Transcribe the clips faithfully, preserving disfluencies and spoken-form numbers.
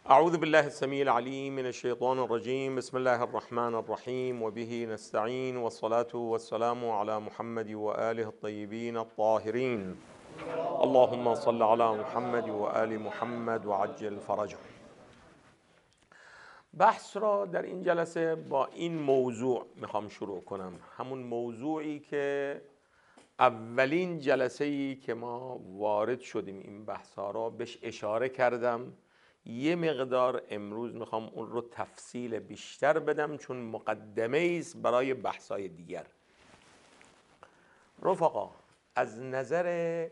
أعوذ بالله السميع العليم من الشيطان الرجيم. بسم الله الرحمن الرحيم وبه نستعين والصلاة والسلام على محمد وآله الطيبين الطاهرين. اللهم صل على محمد وآل محمد وعجل فرجهم. بحث را در این جلسه با این موضوع میخوام شروع کنم، همون موضوعی که اولین جلسه‌ای که ما وارد شدیم این بحث‌ها را بهش اشاره کردم. یه مقدار امروز میخوام اون رو تفصیل بیشتر بدم چون مقدمه است برای بحث‌های دیگر. رفقا، از نظر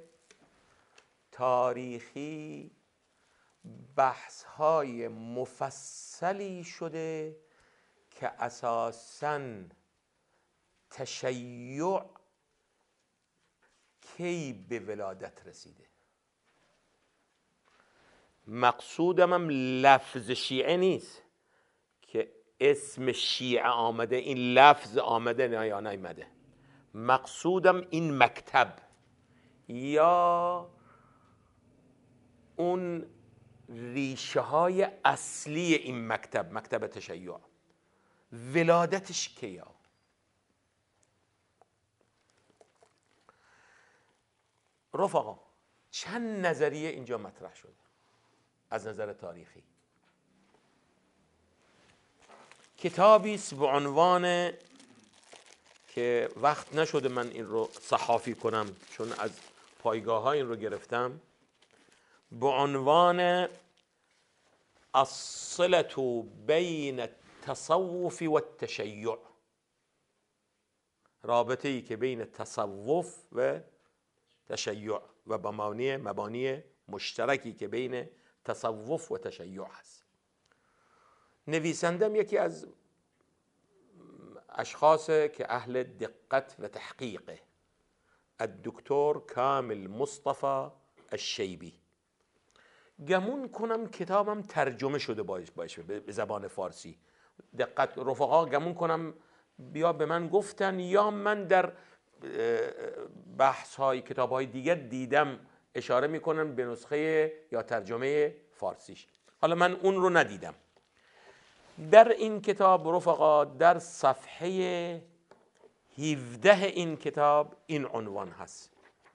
تاریخی بحث‌های مفصلی شده که اساساً تشیع کی به ولادت رسیده. مقصودم هم لفظ شیعه نیست که اسم شیعه آمده، این لفظ آمده نه یا نیامده. مقصودم این مکتب یا اون ریشه های اصلی این مکتب، مکتب تشیع، ولادتش کیا؟ رفقا، چند نظریه اینجا مطرح شده از نظر تاریخی. کتابی است به عنوان که وقت نشده من این رو صحافی کنم چون از پایگاه ها این رو گرفتم، به عنوان الصلة بین التصوف و التشیع، رابطه ای که بین تصوف و تشیع و مبانی مبانی مشترکی که بین تصوف و تشیع هست. نویسندم یکی از اشخاص که اهل دقت و تحقیقه، الدکتر کامل مصطفی الشیبی. گمون کنم کتابم ترجمه شده باشه به زبان فارسی. دقت رفقا، گمون کنم بیا به من گفتن یا من در بحث های کتاب های دیگر دیدم اشاره میکنن به نسخه یا ترجمه فارسیش. حالا من اون رو ندیدم. در این کتاب رفقا در صفحه هفده این کتاب این عنوان هست: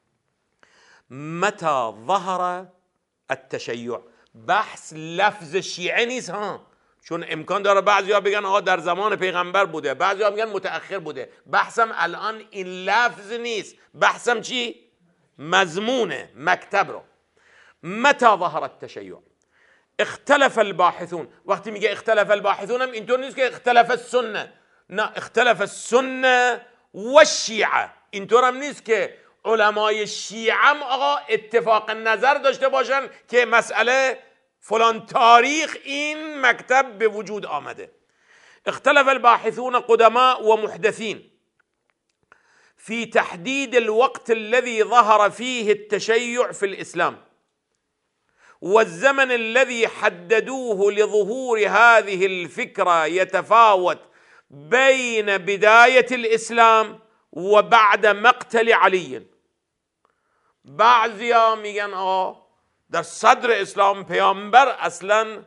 متى ظهر التشیع. بحث لفظ شیعه نیست ها، چون امکان داره بعضیا بگن آقا در زمان پیغمبر بوده، بعضیا میگن متأخر بوده. بحثم الان این لفظ نیست، بحثم چی؟ مضمونه مکتب رو. متى ظهر التشیع؟ اختلف الباحثون. وقتی میگه اختلف الباحثون هم اینطور نیست که اختلف السنه، نه، اختلف السنه و الشیعه. اینطور هم نیست که علمای شیعه هم آقا اتفاق نظر داشته باشن که مسئله فلان تاریخ این مکتب به وجود آمده. اختلف الباحثون قدماء و محدثین في تحديد الوقت الذي ظهر فيه التشيع في الإسلام والزمن الذي حددوه لظهور هذه الفكرة يتفاوت بين بداية الإسلام وبعد مقتل علي. بعضیا میگن آقا در صدر اسلام پیامبر اصلا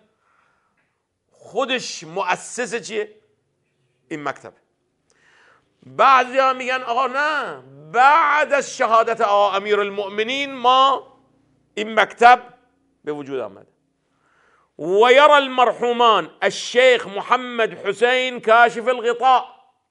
خودش مؤسس چیه؟ این مکتب. بعضی ها میگن آقا نه، بعد از شهادت آقا امیر المؤمنین ما این مکتب به وجود آمد. و یرى المرحومان الشیخ محمد حسین کاشف الغطاء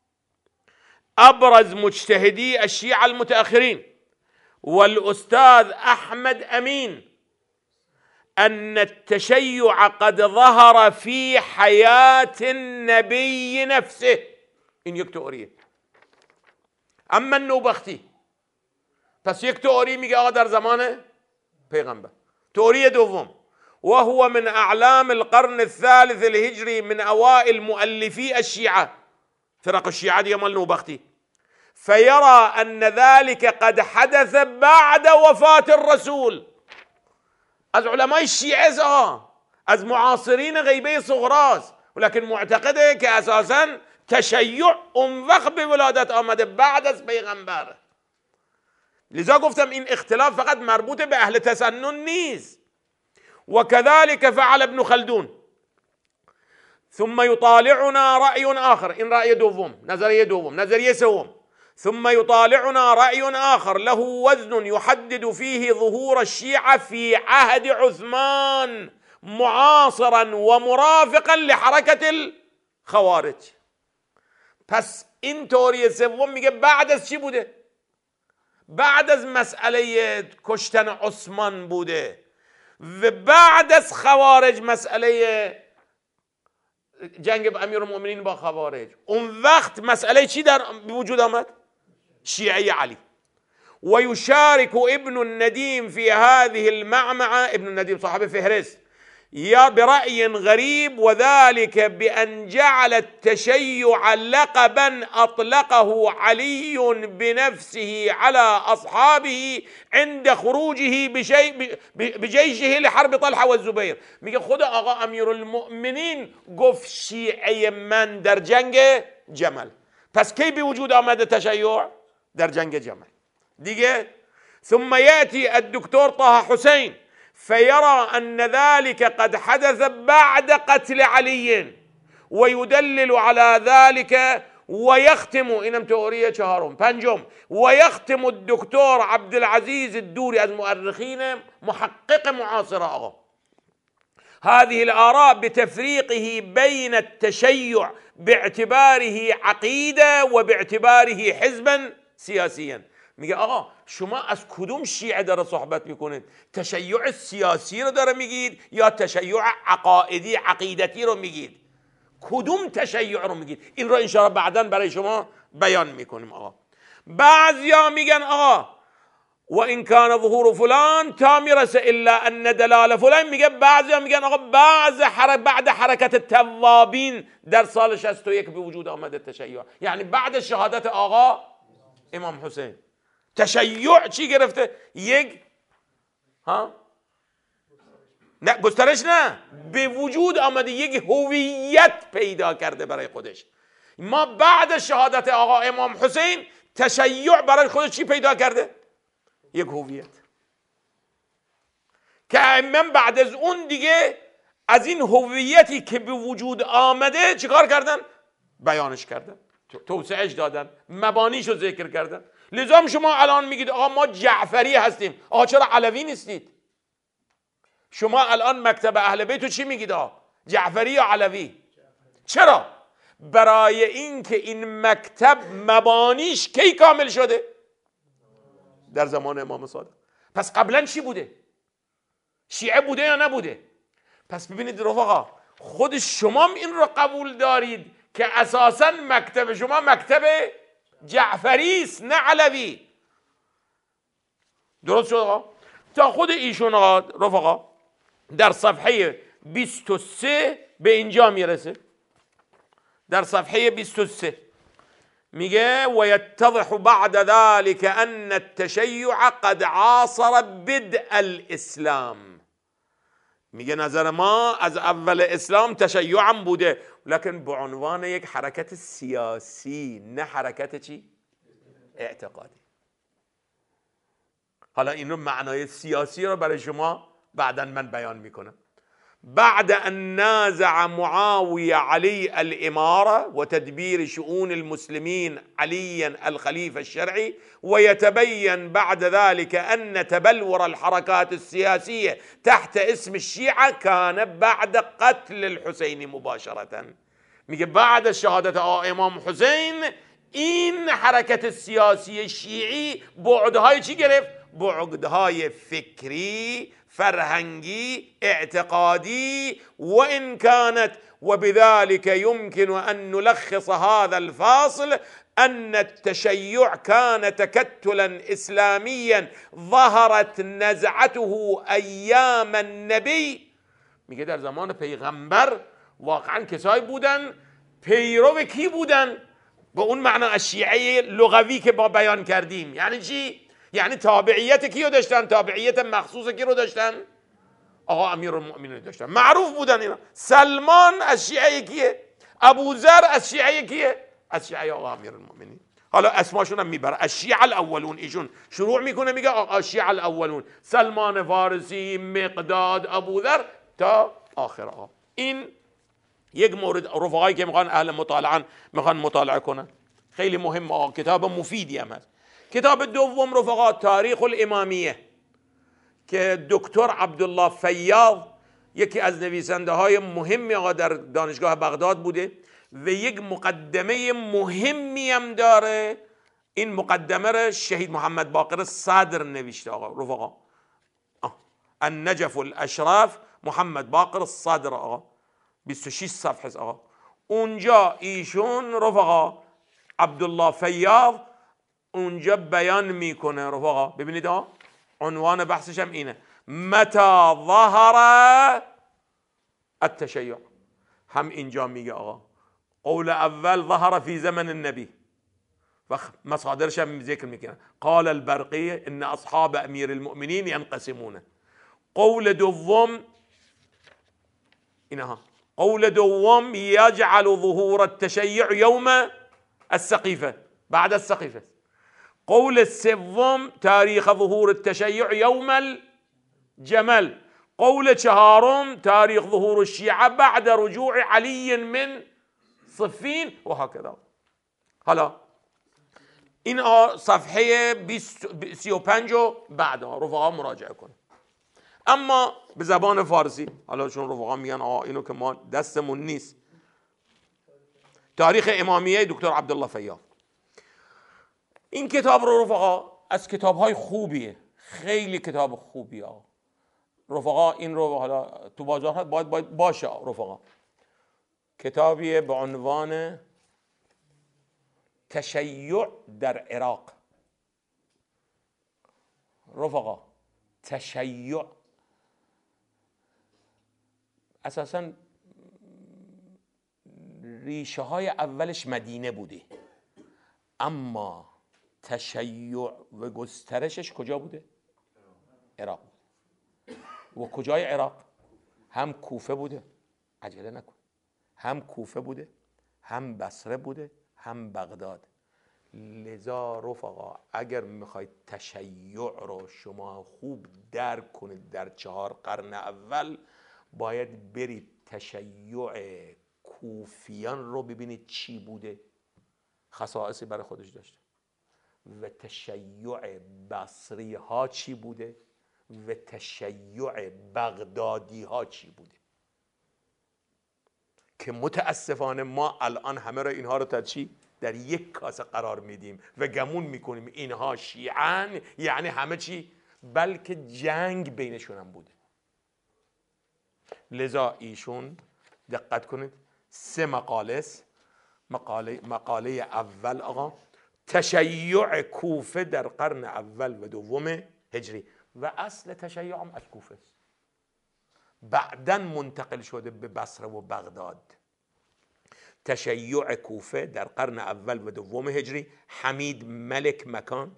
ابرز مجتهدی الشیعة المتأخرین والاستاذ احمد امین ان التشیع قد ظهر في حياة النبي نفسه. این یک تئوریه. اما نوبختی پس یک تئوری میگه آقا در زمان پیغمبر. تئوری دوم: وهو من اعلام القرن الثالث الهجري من اوائل مؤلفي الشيعة، فرق الشيعة دي مال نوبختي، فيرى ان ذلك قد حدث بعد وفاة الرسول. از علماء الشیعه ها، از معاصرین غیبه صغراست، ولكن معتقده که اساساً تشیع اون وقت به ولادت آمده بعد از پیغمبر. لذا گفتم این اختلاف فقط مربوط به اهل تسنن نیست. وكذلك فعل ابن خلدون. ثم يطالعنا رأي آخر، إن رأي دوم، نظرية دوم، نظرية سوم. ثم يطالعنا رأي آخر له وزن يحدد فيه ظهور الشيعة في عهد عثمان معاصرا ومرافقا لحركة الخوارج. پس این تئوری سوم میگه بعد از چی بوده؟ بعد از مسئله کشتن عثمان بوده و بعد از خوارج مسئله جنگ امیرالمؤمنین با خوارج. اون وقت مسئله چی در وجود آمد؟ شیعه علی. و یشارک ابن الندیم فی هذه المعمعة، ابن الندیم صاحب فهرست، یا برأی غریب وذلك بأن جعل التشيع لقبا أطلقه علي بنفسه على أصحابه عند خروجه بجيشه لحرب طلحة والزبير. میگه خود آقا امیرالمؤمنین گفت شیعه من در جنگ جمل. پس کی به وجود آمده تشیع؟ در جنگ جمل دیگه. ثم يأتي الدكتور طه حسين فيرى أن ذلك قد حدث بعد قتل علي ويدلل على ذلك ويختم، اینم تئوری چهارم. پنجم، ويختم الدكتور عبد العزيز الدوري از مؤرخین محقق معاصر آقا هذه الآراء بتفريقه بين التشيع باعتباره عقيدة وباعتباره حزبا سياسيا. میگه آقا شما از کدوم شیعه داره صحبت میکنید؟ تشیع سیاسی رو داره میگید یا تشیع عقائدی عقیدتی رو میگید؟ کدوم تشیع رو میگید؟ این رو انشاءالله بعداً برای شما بیان میکنیم. آقا بعضیا میگن آقا و این کان ظهور فلان تا میرسه الا ان دلال فلان. میگه بعضیا میگن آقا بعض حر... بعد حرکت توابین در سال شصت و یک به وجود آمده تشیع، یعنی بعد شهادت آقا امام حسین. تشیع چی گرفته؟ یک ها نه گسترش نه، به وجود آمده، یک هویت پیدا کرده برای خودش. ما بعد شهادت آقا امام حسین تشیع برای خودش چی پیدا کرده؟ یک هویت که من بعد از اون دیگه از این هویتی که به وجود آمده چیکار کردن؟ بیانش کردن، توسعهش دادن، مبانیشو ذکر کردن. لذا شما الان میگید آقا ما جعفری هستیم، آقا چرا علوی نیستید؟ شما الان مکتب اهل بیت چی میگید؟ آقا جعفری یا علوی؟ چرا؟ برای اینکه این مکتب مبانیش کی کامل شده؟ در زمان امام صادق. پس قبلا چی بوده؟ شیعه بوده یا نبوده؟ پس ببینید رفقا، خود شما این رو قبول دارید که اساسا مکتب شما مکتب جعفری است نه علوی. درست شد آقا؟ تا خود ایشون آقا رفقا در صفحه بیست و سه به اینجا میرسه. در صفحه بیست و سه میگه و یتضح بعد ذلك ان التشیع قد عاصر بدء الاسلام. میگه نظر ما از اول اسلام تشیع هم بوده، لکن به عنوان یک حرکت سیاسی، نه حرکت چی؟ اعتقادی. حالا اینو معنای سیاسی رو برای شما بعداً من بیان میکنم. بعد ان نازع معاوية علي الاماره وتدبير شؤون المسلمين عليا الخليفه الشرعي، ويتبين بعد ذلك ان تبلور الحركات السياسيه تحت اسم الشيعه كان بعد قتل الحسين مباشره. میگه بعد شهادت امام حسین این حرکت سیاسی شیعی بعدهای چی گرفت؟ بعدهای فکری، فرهنگی، اعتقادی. وإن كانت وبذلك يمكن أن نلخص هذا الفاصل أن التشيع كان تكتلا إسلاميا ظهرت نزعته أيام النبي. میگه در زمان پیغمبر واقعا کسایی بودن پیرو کی بودن؟ به اون معنا از شیعه لغوی که با بیان کردیم. یعنی چی؟ یعنی تابعیت کیو داشتن؟ تابعیت مخصوص کی رو داشتن؟ آقا امیرالمؤمنین داشتن، معروف بودن اینا. سلمان از شیعه کیه؟ ابوذر از شیعه کیه؟ از شیعه آقا امیرالمؤمنین. حالا اسماشون هم میبره. الشیعه الاولون، ایشون شروع میکنه میگه آقا شیعه الاولون، سلمان فارسی، مقداد، ابوذر تا آخر. آقا این یک مورد. رفقایی که میخوان اهل مطالعه میخوان مطالعه کنن خیلی مهم. آقا کتاب مفیدی هم هست. کتاب دوم رفقا تاریخ الامامیه که دکتر عبدالله فیاض یکی از نویسنده های مهمی آقا در دانشگاه بغداد بوده و یک مقدمه مهمی هم داره. این مقدمه را شهید محمد باقر صدر نوشته آقا رفقا. النجف الاشراف محمد باقر صدر آقا، بیست و شش صفحه آقا. اونجا ایشون رفقا عبدالله فیاض اونجا بیان میکنه رفقا. ببینید آقا عنوان بحثش هم اینه، متى ظهر التشیع. هم اینجا میگه آقا قول اول ظهر فی زمن النبی و مصادرش هم ذکر میکنه. قال البرقی ان اصحاب امیر المؤمنین ينقسمون. قول دوم اینها، قول دوم یجعل ظهور التشیع یوم السقیفه بعد السقیفه. قول سوم تاریخ ظهور التشیع یوم الجمل. قول چهارم تاریخ ظهور الشیعه بعد رجوع علی من صفین و هكذا. حالا این صفحه سی و پنج و بعد رفقا مراجعه کنه. اما به زبان فارسی، حالا چون رفقا میگن آقا اینو که ما دستمون نیست، تاریخ امامیه دکتر عبدالله فیاض. این کتاب رو رفقا از کتاب‌های خوبیه، خیلی کتاب خوبیه رفقا. این رو حالا تو بازار باید باید باشه رفقا. کتابیه به عنوان تشیع در عراق رفقا. تشیع اساساً ریشه های اولش مدینه بوده، اما تشیع و گسترشش کجا بوده؟ عراق. و کجای عراق؟ هم کوفه بوده، عجله نکن، هم کوفه بوده، هم بصره بوده، هم بغداد. لذا رفقا اگر میخواید تشیع رو شما خوب درک کنید در چهار قرن اول، باید برید تشیع کوفیان رو ببینید چی بوده، خصائصی برای خودش داشته، و تشیع بصری ها چی بوده و تشیع بغدادی ها چی بوده، که متاسفانه ما الان همه را اینها رو تا چی در یک کاسه قرار میدیم و گمون میکنیم اینها شیعن یعنی همه چی، بلکه جنگ بینشون هم بوده. لذا ایشون دقت کنید سه مقاله است. مقاله مقاله اول آقا تشیع کوفه در قرن اول و دوم هجری، و اصل تشیع هم از کوفه است، بعداً منتقل شده به بصره و بغداد. تشیع کوفه در قرن اول و دوم هجری، حمید ملک مکان.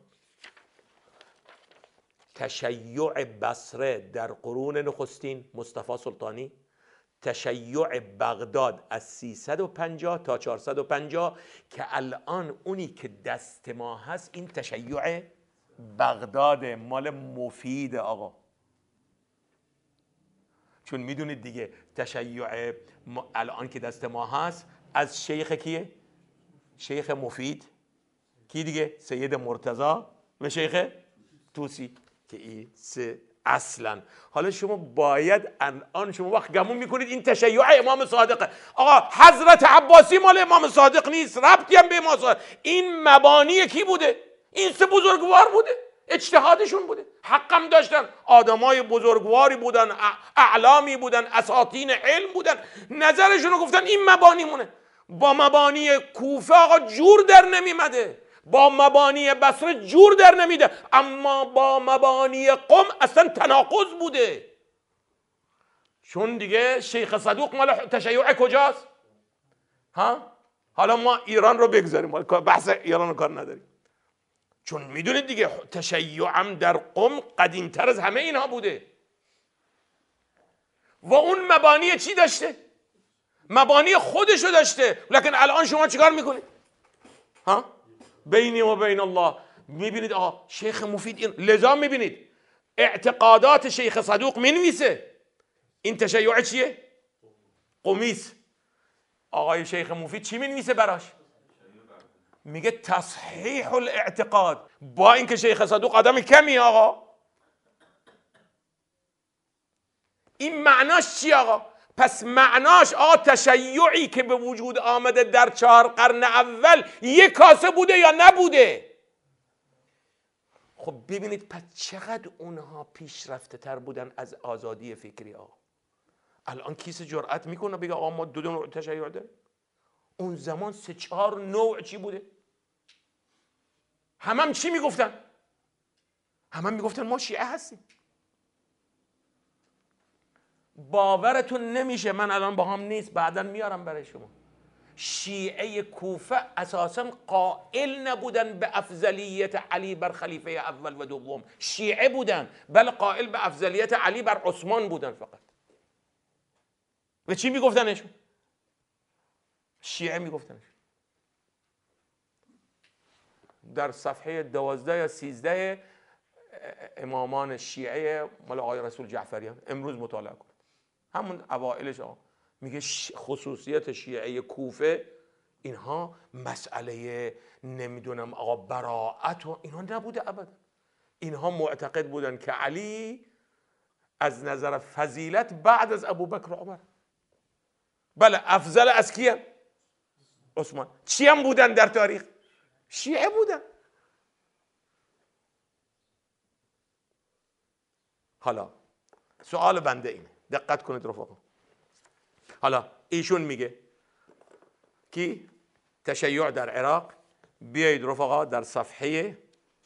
تشیع بصره در قرون نخستین، مصطفی سلطانی. تشیع بغداد از سیصد و پنجاه تا چهارصد و پنجاه که الان اونی که دست ما هست این تشیع بغداد مال مفید آقا. چون میدونید دیگه تشیع الان که دست ما هست از شیخ کیه؟ شیخ مفید، کی دیگه؟ سید مرتضی و شیخ توسی، که این سه اصلا. حالا شما باید الان شما وقت گمون میکنید این تشیع امام صادقه. آقا حضرت عباسی مال امام صادق نیست، ربطی هم به امام صادق. این مبانی کی بوده؟ این سه بزرگوار بوده، اجتهادشون بوده، حقم داشتن، آدمای بزرگواری بودن، اعلامی بودن، اساطین علم بودن، نظرشون رو گفتن این مبانی مونه. با مبانی کوفه آقا جور در نمیمده، با مبانی بصره جور در نمیده، اما با مبانی قم اصلا تناقض بوده. چون دیگه شیخ صدوق مال تشیع کجاست؟ ها؟ حالا ما ایران رو بگذاریم، بحث ایران رو کار نداریم، چون میدونید دیگه تشیع هم در قم قدیمتر از همه اینها بوده. و اون مبانی چی داشته؟ مبانی خودشو داشته. لکن الان شما چیکار میکنید؟ ها؟ بینی و بین الله. میبینید آقا شیخ مفید این، لذا میبینید اعتقادات شیخ صدوق مینویسه این تشیع چیه؟ قمیص. آقای شیخ مفید چی مینویسه براش؟ میگه تصحیح الاعتقاد. با اینکه شیخ صدوق آدم کمی آقا، این معناش چی آقا؟ پس معناش آقا تشیعی که به وجود آمده در چهار قرن اول یک کاسه بوده یا نبوده؟ خب ببینید پس چقدر اونها پیشرفته تر بودن از آزادی فکری آقا. الان کسی جرأت میکنه بگه آقا ما دو دو نوع تشیع داریم؟ اون زمان سه چهار نوع چی بوده؟ همم هم چی میگفتن؟ همم هم میگفتن ما شیعه هستیم. باورتون نمیشه، من الان با هم نیست، بعداً میارم برای شما. شیعه کوفه اساساً قائل نبودن به افضلیت علی بر خلیفه اول و دوم، شیعه بودن، بل قائل به افضلیت علی بر عثمان بودن فقط. و چی میگفتنشون؟ شیعه میگفتنشون. در صفحه دوازده یا سیزده امامان شیعه مال آقای رسول جعفریان امروز مطالعه کن، همون اوائلش آقا میگه خصوصیت شیعه کوفه اینها مسئله نمیدونم آقا براءت و اینها نبوده ابدا. اینها معتقد بودن که علی از نظر فضیلت بعد از ابوبکر و عمر، بله افضل از کیه؟ عثمان. چی هم بودن در تاریخ؟ شیعه بودن. حالا سوال بنده اینه، دقت کنید رفقا. حالا ایشون میگه کی؟ تشیع در عراق. بیایید رفقا در صفحه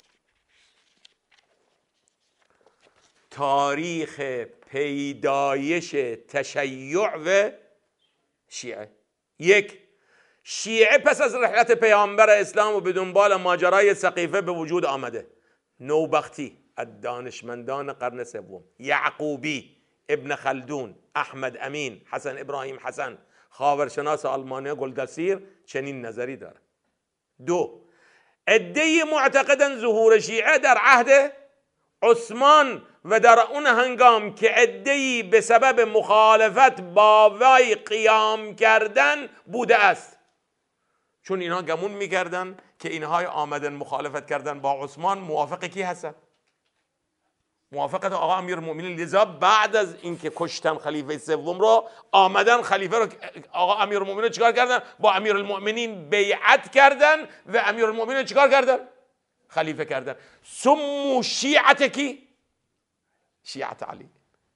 تاریخ پیدایش تشیع و شیعه. یک، شیعه پس از رحلت پیامبر اسلام و به دنبال ماجرای سقیفه به وجود آمده. نوبختی، دانشمندان قرن سوم، یعقوبی، ابن خلدون، احمد امین، حسن ابراهیم حسن، خاورشناس آلمانی گلدسیر چنین نظری داره. دو، عده‌ای معتقدن ظهور شیعه در عهد عثمان و در اون هنگام که عده‌ای به سبب مخالفت با وی قیام کردن بوده است. چون اینها گمون میکردن که اینها آمدن مخالفت کردن با عثمان، موافق کی هستن؟ موافقت آقا امیرالمؤمنین. لذا بعد از اینکه کشتن خلیفه سوم رو، آمدن خلیفه رو آقا امیرالمؤمنین چیکار کردن؟ با امیرالمؤمنین بیعت کردن و امیرالمؤمنین چیکار کردن؟ خلیفه کردن. سمو شیعت کی؟ شیعت علی.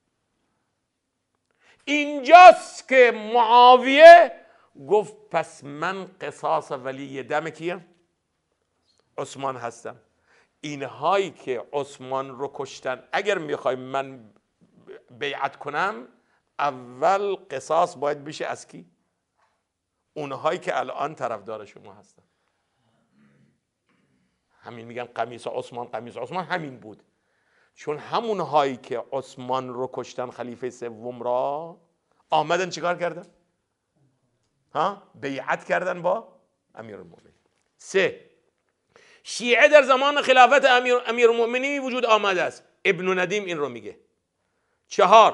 اینجاست که معاویه گفت پس من قصاص ولی دم کیم؟ عثمان هستم. اینهایی که عثمان رو کشتن اگر میخوای من بیعت کنم، اول قصاص باید بشه از کی؟ اونهایی که الان طرفدار شما هستن. همین میگن قمیص عثمان، قمیص عثمان همین بود. چون همونهایی که عثمان رو کشتن خلیفه سوم را، آمدن چیکار کردن؟ ها؟ بیعت کردن با امیرالمؤمنین. سه، شیعه در زمان خلافت امیر امیرالمؤمنین وجود آمده است. ابن ندیم این رو میگه. چهار،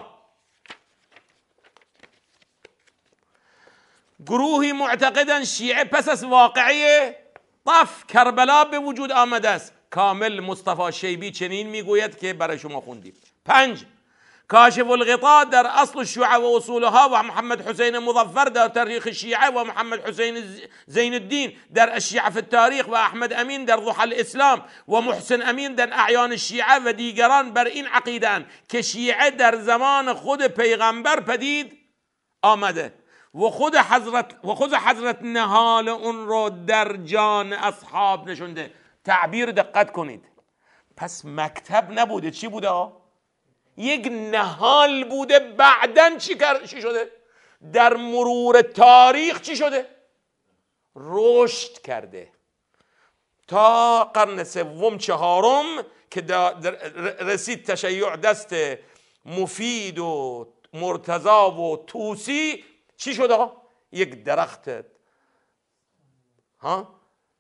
گروهی معتقدن شیعه پس از واقعه طف کربلا به وجود آمده است. کامل مصطفی شیبی چنین میگوید که برای شما خوندیم. پنج، کاشف الغطاء در اصل الشیعه و اصولها و محمد حسین مظفر در تاریخ الشیعه و محمد حسین زین الدین در الشیعه فی التاریخ و احمد امین در ضحى الاسلام و محسن امین در اعیان الشیعه و دیگران بر این عقیده‌اند که شیعه در زمان خود پیغمبر پدید آمده و خود حضرت و خود حضرت نهال اون رو در جان اصحاب نشونده. تعبیر دقت کنید. پس مکتب نبوده، چی بوده آه؟ یک نهال بوده. بعدن چی چی شده؟ در مرور تاریخ چی شده؟ رشد کرده تا قرن سوم چهارم که رسید تشیع دست مفید و مرتضی و طوسی. چی شده؟ یک درخت ها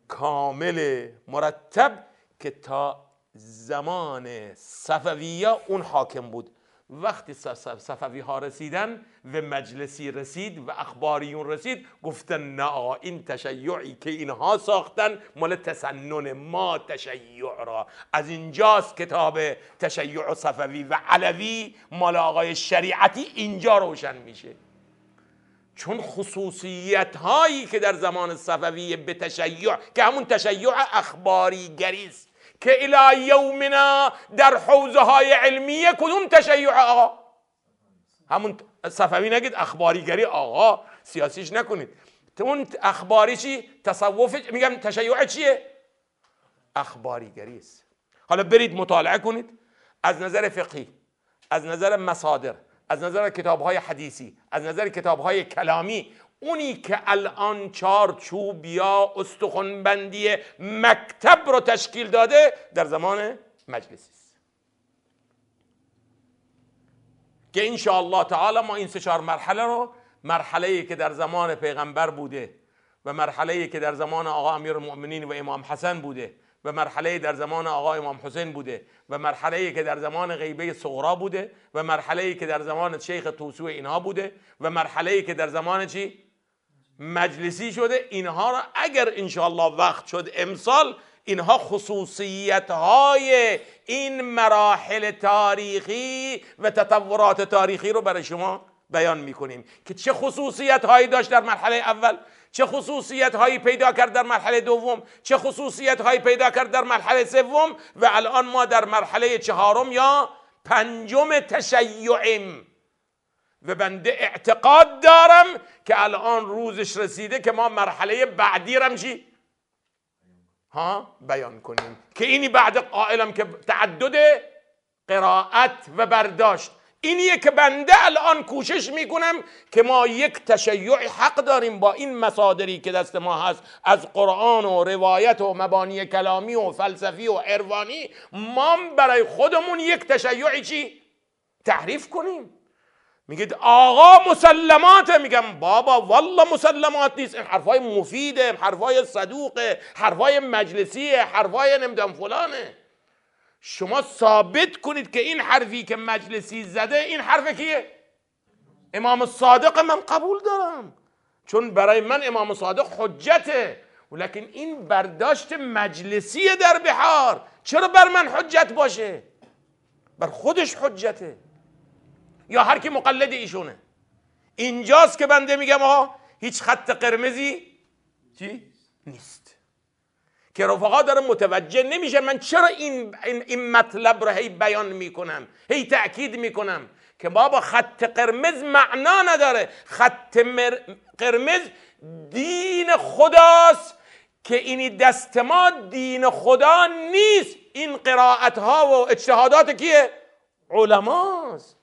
کامل مرتب که تا زمان صفویه اون حاکم بود. وقتی صفوی ها رسیدن و مجلسی رسید و اخباریون رسید، گفتن نه، این تشیعی که اینها ساختن مال تسنن ما تشیع را. از اینجاست کتاب تشیع صفوی و علوی مال آقای شریعتی اینجا روشن میشه، چون خصوصیت هایی که در زمان صفوی به تشیع که همون تشیع اخباری گریست که الی یومنا در حوزه های علمیه، کدوم تشیع آقا؟ همون صفوی نگید، اخباری گری آقا، سیاسیش نکنید. اون اخباری چی؟ تصوف، میگم تشیع چیه؟ اخباری گریست. حالا برید مطالعه کنید از نظر فقهی، از نظر مصادر، از نظر کتاب‌های حدیثی، از نظر کتاب‌های کلامی، اونی که الان چارچوب یا استخوان‌بندی مکتب رو تشکیل داده در زمان مجلسی است که ان شاء الله تعالی ما این سه چهار مرحله رو، مرحله‌ای که در زمان پیغمبر بوده و مرحله‌ای که در زمان آقا امیرالمؤمنین و امام حسن بوده و مرحله‌ای در زمان آقا امام حسین بوده و مرحله‌ای که در زمان غیبه صغرا بوده و مرحله‌ای که در زمان شیخ طوسی و اینها بوده و مرحله‌ای که در زمان چی؟ مجلسی شده. اینها را اگر ان شاء الله وقت شد امسال، اینها خصوصیت‌های این مراحل تاریخی و تطورات تاریخی رو برای شما بیان می‌کنیم که چه خصوصیت‌هایی داشت در مرحله اول، چه خصوصیت‌هایی پیدا کرد در مرحله دوم، چه خصوصیت‌هایی پیدا کرد در مرحله سوم و الان ما در مرحله چهارم یا پنجم تشیعیم و بنده اعتقاد دارم که الان روزش رسیده که ما مرحله بعدی رم چی؟ ها بیان کنیم که اینی بعد قائلم که تعدد قرائت و برداشت. اینیه که بنده الان کوشش میکنم که ما یک تشیع حق داریم با این مصادری که دست ما هست از قرآن و روایت و مبانی کلامی و فلسفی و عرفانی، ما برای خودمون یک تشیعی چی؟ تعریف کنیم. میگید آقا مسلماته، میگم بابا والله مسلمات نیست، این حرفای مفیده، حرفای صدوقه، حرفای مجلسیه، حرفای نمیدونم فلانه. شما ثابت کنید که این حرفی که مجلسی زده این حرف کیه؟ امام صادق. من قبول دارم چون برای من امام صادق حجته، ولیکن این برداشت مجلسی در بحار چرا بر من حجت باشه؟ بر خودش حجته یا هر کی مقلد ایشونه. اینجاست که بنده میگم آقا هیچ خط قرمزی چی؟ نیست که رفقا داره متوجه نمیشه من چرا این, این, این مطلب رو هی بیان میکنم، هی تأکید میکنم که بابا خط قرمز معنا نداره. خط قرمز دین خداست که اینی دست ما دین خدا نیست. این قرائت ها و اجتهادات کیه؟ علماست.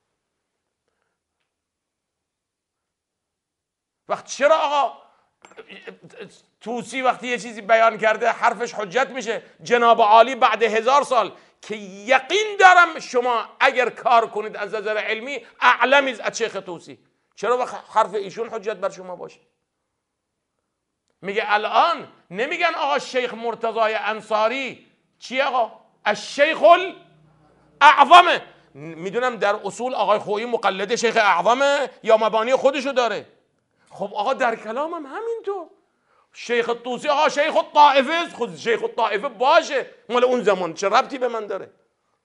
وقت چرا آقا طوسی وقتی یه چیزی بیان کرده حرفش حجت میشه؟ جناب عالی بعد هزار سال که یقین دارم شما اگر کار کنید از نظر علمی اعلمیز از شیخ طوسی، چرا وقت حرف ایشون حجت بر شما باشه؟ میگه الان نمیگن آقا شیخ مرتضای انصاری چی آقا؟ الشیخ الاعظمه. میدونم در اصول آقای خویی مقلد شیخ اعظمه یا مبانی خودشو داره. خب آقا در کلام هم همینطور. شیخ طوسی آقا شیخ الطائفه است، خود شیخ الطائفه باشه مال اون زمان، چه ربطی به من داره؟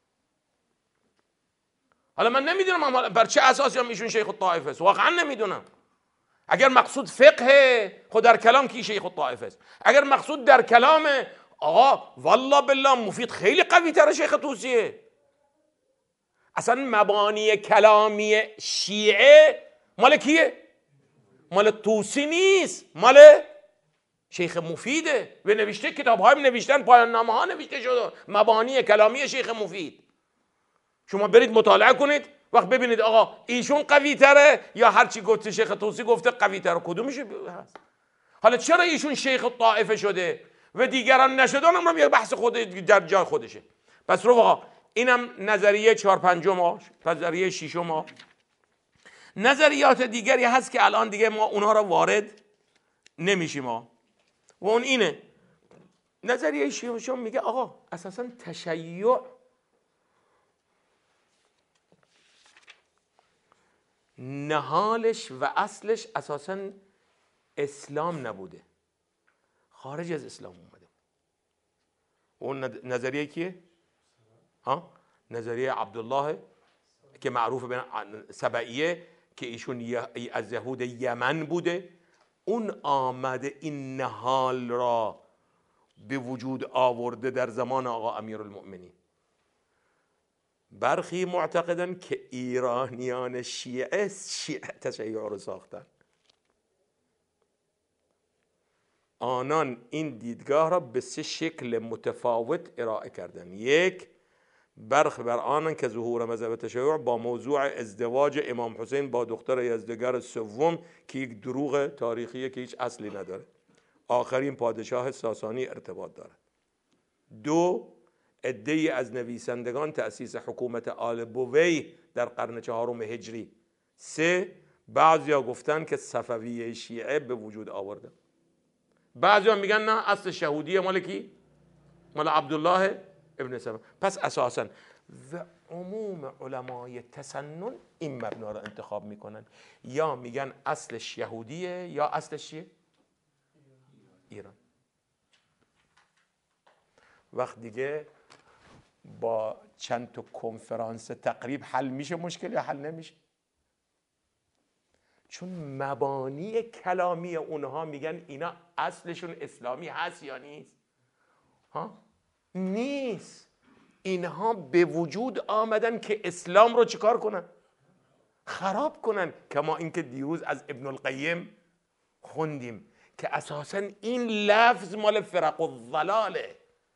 حالا من نمیدونم بر چه اساسی هم ایشون شیخ الطائفه است، واقعا نمیدونم. اگر مقصود فقه، خود در کلام کی شیخ الطائفه است؟ اگر مقصود در کلام آقا والله بالله مفید خیلی قوی تر شیخ طوسیه. اصلا مبانی کلامی شیعه مال کیه؟ مال طوسی نیست، مال شیخ مفیده. و نوشته کتاب های نوشتن، پایان نامه ها نوشته شده مبانی کلامی شیخ مفید. شما برید مطالعه کنید وقت ببینید آقا ایشون قوی تره یا هرچی گفته شیخ طوسی گفته قوی تره، کدومش هست؟ حالا چرا ایشون شیخ الطائفه شده و دیگران نشدن؟ هم یک بحث خود در جای خودشه. پس رو آقا اینم نظریه چهار پنجم ها، نظریه ششم ها. نظریات دیگری هست که الان دیگه ما اونها را وارد نمیشیم ها. و اون اینه نظریه شیعیشون میگه آقا اساسا تشیع نهالش و اصلش اساسا اسلام نبوده، خارج از اسلام اومده. اون نظریه کیه؟ ها؟ نظریه عبدالله که معروف به سبعیه که ایشون از یهود یمن بوده. اون آمده این نهال را به وجود آورده در زمان آقا امیرالمؤمنین. برخی معتقدن که ایرانیان شیعه شیعه تشیع رو ساختن. آنان این دیدگاه را به سه شکل متفاوت ارائه کردن. یک، برخی بر آنان که ظهور مذهب تشیع با موضوع ازدواج امام حسین با دختر یزدگرد سوم که یک دروغ تاریخیه که هیچ اصلی نداره، آخرین پادشاه ساسانی ارتباط دارد. دو، عده‌ای از نویسندگان تأسیس حکومت آل بویه در قرن چهارم هجری. سه، بعضیا گفتن که صفویه شیعه به وجود آورده. بعضیا میگن نه، اصل شهودیه مال کی؟ مال عبدالله ابن سبا. پس اساسا و عموم علمای تسنن این مبنا را انتخاب میکنن، یا میگن اصلش یهودیه یا اصلش چیه؟ ایران. وقت دیگه با چند تا کنفرانس تقریب حل میشه مشکل یا حل نمیشه؟ چون مبانی کلامی اونها میگن اینا اصلشون اسلامی هست یا نیست؟ ها؟ نیست. اینها به وجود آمدن که اسلام رو چیکار کنن؟ خراب کنن. کما اینکه دیروز از ابن القیم خوندیم که اساسا این لفظ مال فرق الضلاله.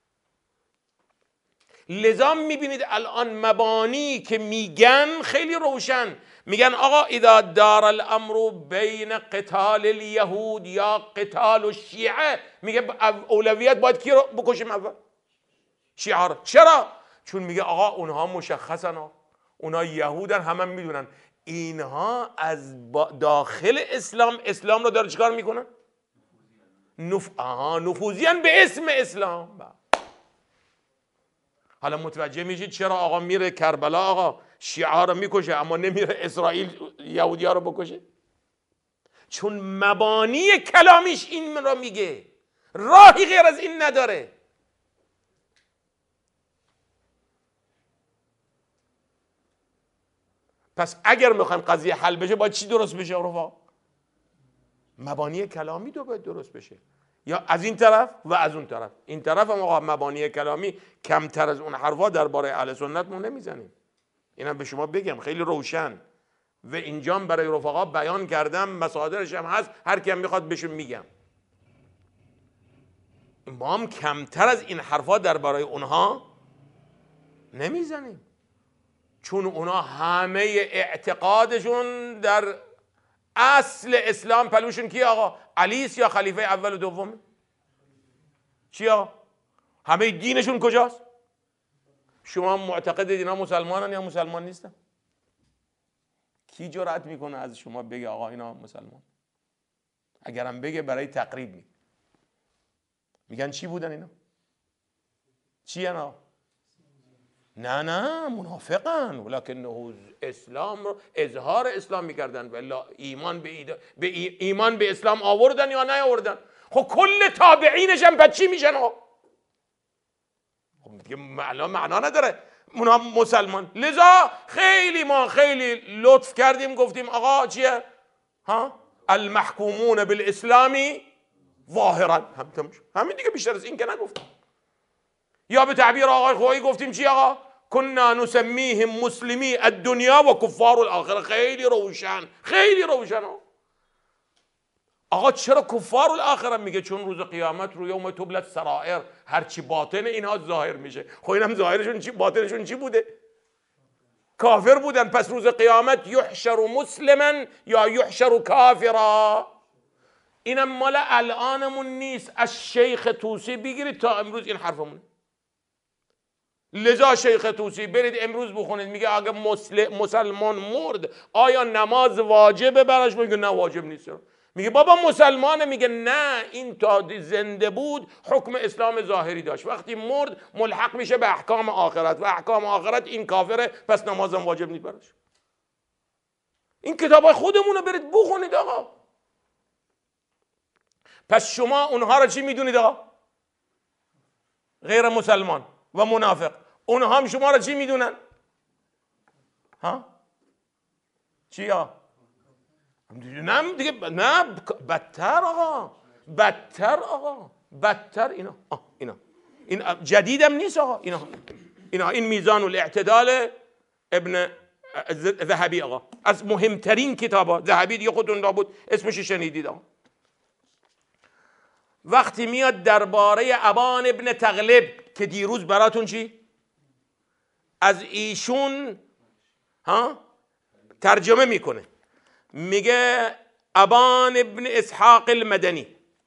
لذا میبینید الان مبانی که میگن خیلی روشن، میگن آقا اذا دار الامر بین قتال الیهود یا قتال الشیعه، میگه اولویت باید کی رو بکشیم اول؟ شیعه رو. چرا؟ چون میگه آقا اونها مشخصن ها، اونها یهودن، همه میدونن. اینها از داخل اسلام اسلام رو داره چیکار میکنن؟ نف... آها نفوذیان به اسم اسلام. با. حالا متوجه میشید چرا آقا میره کربلا آقا شیعه رو میکشه اما نمیره اسرائیل یهودی ها رو بکشه؟ چون مبانی کلامیش این رو میگه، راهی غیر از این نداره. پس اگر میخوایم قضیه حل بشه باید چی درست بشه رفا؟ مبانی کلامی دو باید درست بشه، یا از این طرف و از اون طرف. این طرف هم آقا مبانی کلامی کمتر از اون حرفا درباره اهل سنت ما نمیزنیم. اینم به شما بگم خیلی روشن و اینجام برای رفقا بیان کردم، مصادرش هم هست، هر کی هم میخواد بهشون میگم. ما هم کمتر از این حرفا درباره اونها نمیزنیم، چون اونا همه اعتقادشون در اصل اسلام پلوشون کی آقا؟ علیس یا خلیفه اول و دومه؟ چی آقا؟ همه دینشون کجاست؟ شما معتقدید اینا مسلمانن یا مسلمان نیستن؟ کی جرأت میکنه از شما بگه آقا اینا مسلمان؟ اگرم بگه برای تقریب می میگن چی بودن اینا؟ چی اینا؟ نه نه منافقن، ولکنه اسلام رو اظهار اسلام میکردن، ولی ایمان به, اید... به ای... ایمان به اسلام آوردن یا نه آوردن؟ خب کل تابعینش هم پس چی میشن؟ خب دیگه معنا معنا نداره اونا مسلمان. لذا خیلی ما خیلی لطف کردیم گفتیم آقا چیه؟ ها؟ المحکومون بالاسلامی ظاهرا. هم همین دیگه، بیشتر از این که نگفتیم. یا به تعبیر آقای خویی گفتیم چی آقا؟ کنا نسمیهم مسلمی الدنیا و کفار الاخره. خیلی روشن، خیلی روشن. آقا چرا کفار الاخره میگه؟ چون روز قیامت روی یوم تبلت سرائر هر چی باطن اینها ظاهر میشه. خب اینم ظاهرشون چی، باطنشون چی بوده؟ کافر بودن. پس روز قیامت یحشر مسلما یا یحشر کافرا. اینم مال الانمون نیست، از شیخ طوسی بگیرید تا امروز این حرفمونه. لذا شیخ طوسی برید امروز بخونید میگه اگه مسلمان مرد آیا نماز واجبه براش؟ میگه نه واجب نیست. میگه بابا مسلمانه، میگه نه این تا زنده بود حکم اسلام ظاهری داشت، وقتی مرد ملحق میشه به احکام آخرت و احکام آخرت این کافره، پس نمازم واجب نیست براش. این کتابای خودمونو برید بخونید آقا. پس شما اونها رو چی میدونید آقا؟ غیر مسلمان و منافق. اونها هم شما رو چی میدونن؟ ها؟ چی ها؟ نه دیگه، نه بدتر آقا، بدتر آقا، بدتر. اینا آه اینا این جدیدم نیست آقا. اینا اینا این میزان الاعتدال ابن ذهبی آقا، از مهمترین کتابا. ذهبی دیگه خودتون دا بود اسمش شنیدید آقا. وقتی میاد درباره ابان ابن تغلب که دیروز براتون چی از ایشون ها ترجمه میکنه، میگه ابان ابن اسحاق المدنی،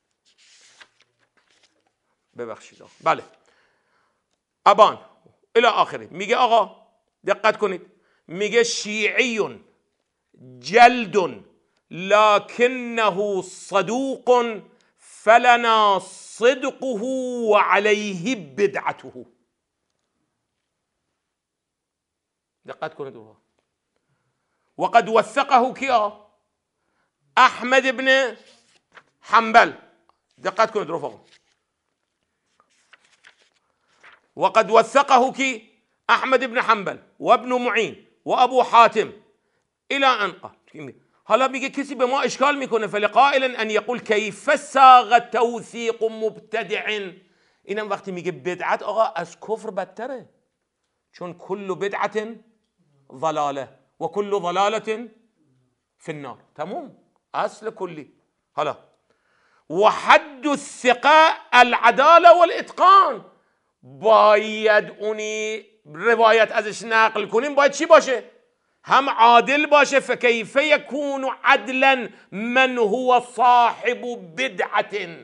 ببخشید بله ابان الی آخره، میگه آقا دقت کنید، میگه شیعی جلد لکنه صدوق فلنا صدقه وعليه بدعته. دقت کنید آقا. وقد وثقه کیا؟ احمد ابن حنبل. دقت کنید رفقا. وقد وثقه کی؟ احمد ابن حنبل و ابن معین و ابو حاتم الى ان قال. حالا میگه کسی به ما اشکال میکنه، فلقائل ان یقول کیف ساغ توثیق مبتدع. اینم وقتی میگه بدعت آقا از کفر بدتره، چون کل بدعت ضلاله و کل ضلاله فی النار. تموم، اصل کلی. حالا و حد الثقه العداله والاتقان، باید اونی روایت ازش نقل کنیم باید چی باشه؟ هم عادل باشه. فکیف یکون عدلا من هو صاحب بدعت.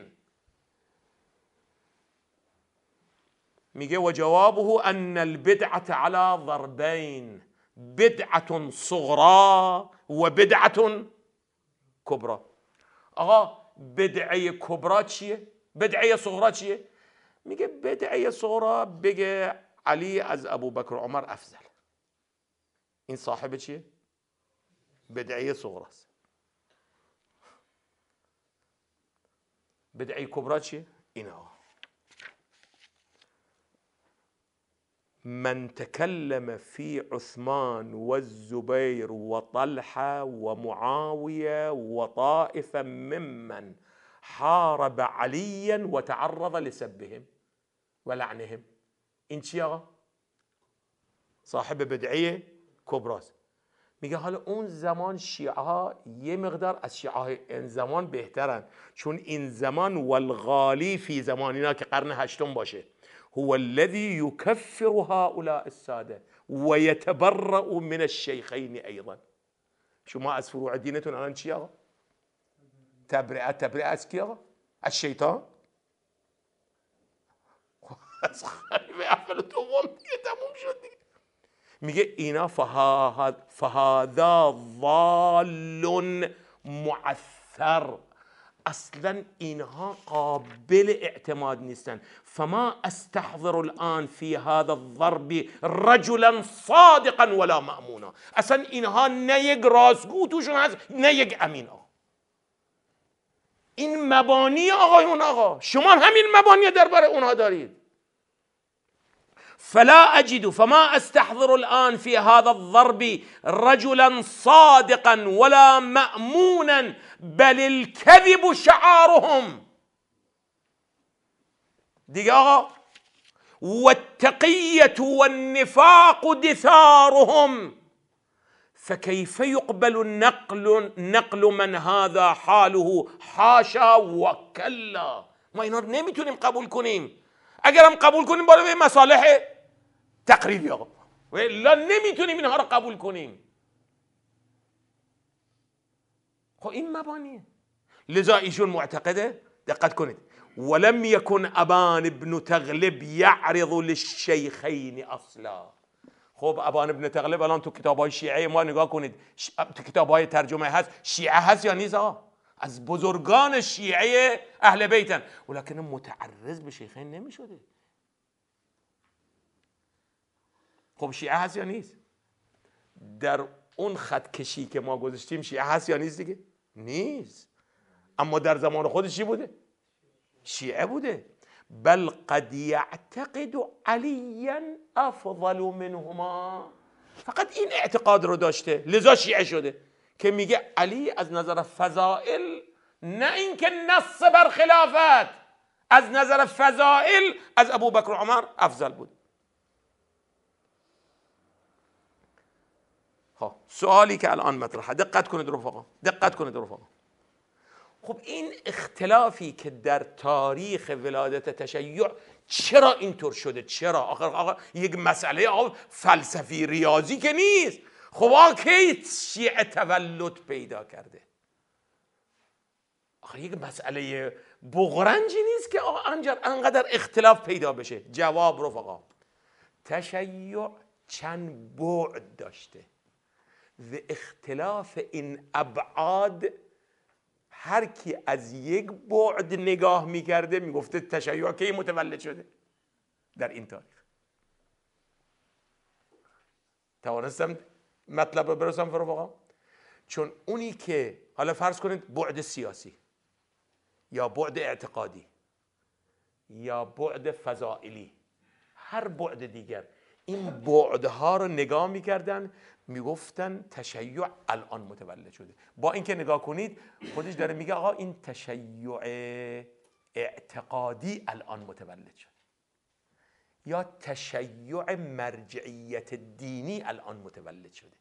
میگه و جوابه ان البدعه على ضربین، بدعه صغرا و بدعه کبرا. آقا بدعه کبرا چیه؟ بدعه صغرا چیه؟ میگه بدعه صغرا بگه علی از ابو بکر عمر افضل، این صاحب چیه؟ بدعه صغراست. بدعه کبرا چیه؟ اینا من تكلم في عثمان والزبير وطلحة ومعاوية وطائفة ممن حارب عليا وتعرض لسبهم ولعنهم، این چی آقا؟ صاحب بدعیه کبراست. میگه حالا اون زمان شیعه ها یه مقدار از شیعه های این زمان بهترن، چون این زمان والغالی فی زمانینا که قرن هشتم باشه هو الذي يكفر هؤلاء الساده ويتبرأ من الشيخين ايضا. شما از فروع دینتون الان چی آقا؟ تبرئه. تبرئه از کی آقا؟ از شیطان. از خریب عقل دوم دیگه تموم شد دیگه. میگه اینا فهذا ضال معثر، اصلا اینها قابل اعتماد نیستن. فما استحضر الان في هذا الضرب رجلا صادقا ولا مأمونا. اصلا اینها نه یک راستگو توشون هست نه یک امین. آقا این مبانی آقایون، آقا شما همین مبانی درباره اونها دارید. فلا اجد فما استحضر الان في هذا الضرب رجلا صادقا ولا مأمونا بل الكذب شعارهم. دیگه آقا والتقية والنفاق دثارهم، فكيف يقبل النقل نقل من هذا حاله حاشا وكلا. ما اینا نمیتونیم قبول کنیم. اگرم قبول کنیم بالا به مصالح تقریبی آقا، ولی نمیتونیم اینها رو قبول کنیم. خب این مبانیه. لذا ایشون معتقده، دقت کنید، ولم يكن ابان ابن تغلب يعرض للشيخين اصلا. خب ابان ابن تغلب الان تو کتابای شیعه ما نگاه کنید، تو کتابای ترجمه هست، شیعه هست یا نیست آقا؟ از بزرگان شیعه اهل بیتن، ولکن متعرض به شیخین نمی شده. خب شیعه هست یا نیست؟ در اون خط کشی که ما گذاشتیم شیعه هست یا نیست دیگه؟ نیست. اما در زمان خودش چی بوده؟ شیعه بوده. بل قد یعتقد علیا افضل منهما، فقط این اعتقاد رو داشته لذا شیعه شده که میگه علی از نظر فضائل، نه اینکه نص بر خلافت، از نظر فضائل از ابوبکر و عمر افضل بود. خب سوالی که الان مطرحه، دقت کنید رفقا، دقت کنید رفقا. خب این اختلافی که در تاریخ ولادت تشیع چرا اینطور شده؟ چرا؟ آخر آخر یک مسئله آقا فلسفی ریاضی که نیست. خب آقا کی شیعه تولد پیدا کرده؟ آخر یک مسئله بغرنجی نیست که آقا انقدر اختلاف پیدا بشه. جواب رفقا، تشیع چند بعد داشته و اختلاف این ابعاد هر کی از یک بعد نگاه میکرده میگفته تشیع کی متولد شده در این تاریخ. توانستم مطلب رو برسم فرفقا؟ چون اونی که حالا فرض کنید بعد سیاسی یا بعد اعتقادی یا بعد فضائلی، هر بعد دیگر، این بعدها رو نگاه میکردن میگفتن تشیع الان متولد شده. با اینکه نگاه کنید خودش داره میگه آقا این تشیع اعتقادی الان متولد شده یا تشیع مرجعیت دینی الان متولد شده.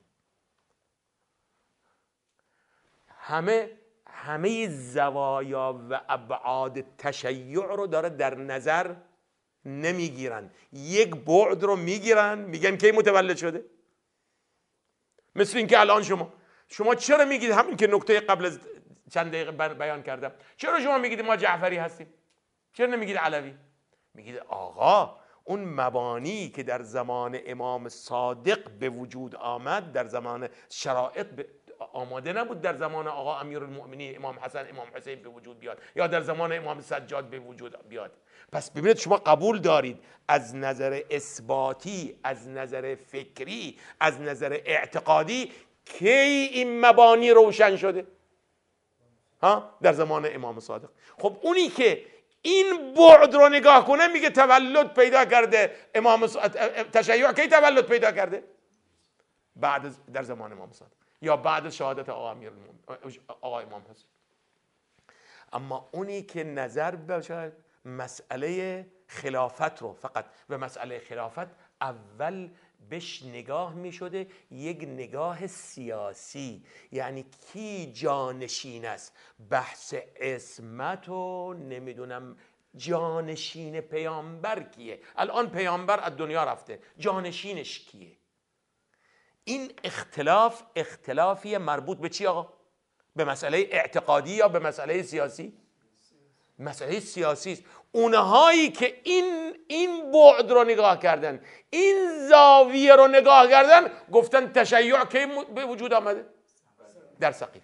همه همه زوایا و ابعاد تشیع رو داره در نظر نمیگیرن، یک بعد رو میگیرن میگن کی متولد شده. مثل این که الان شما شما چرا میگید، همین که نکته قبل از چند دقیقه بیان کردم، چرا شما میگید ما جعفری هستیم؟ چرا نمیگید علوی؟ میگید آقا اون مبانی که در زمان امام صادق به وجود آمد، در زمان شرایط آماده نبود، در زمان آقا امیرالمؤمنین امام حسن امام حسین به وجود بیاد یا در زمان امام سجاد به وجود بیاد. پس ببینید شما قبول دارید از نظر اثباتی، از نظر فکری، از نظر اعتقادی کی این مبانی روشن شده؟ ها؟ در زمان امام صادق. خب اونی که این بعد رو نگاه کنه میگه تولد پیدا کرده امام صادق. تشیع کی تولد پیدا کرده؟ بعد در زمان امام صادق یا بعد شهادت آقا امیرالمؤمنین آقا امام حسین. اما اونی که نظر بشه مسئله خلافت رو، فقط به مسئله خلافت اول بهش نگاه می شده یک نگاه سیاسی، یعنی کی جانشین است، بحث عصمت و نمیدونم جانشین پیامبر کیه. الان پیامبر از دنیا رفته، جانشینش کیه؟ این اختلاف اختلافی مربوط به چی آقا؟ به مسئله اعتقادی یا به مسئله سیاسی؟ مسئله سیاسی است. اونهایی که این این بعد رو نگاه کردن، این زاویه رو نگاه کردن، گفتن تشیع کی به وجود آمده؟ در سقیف.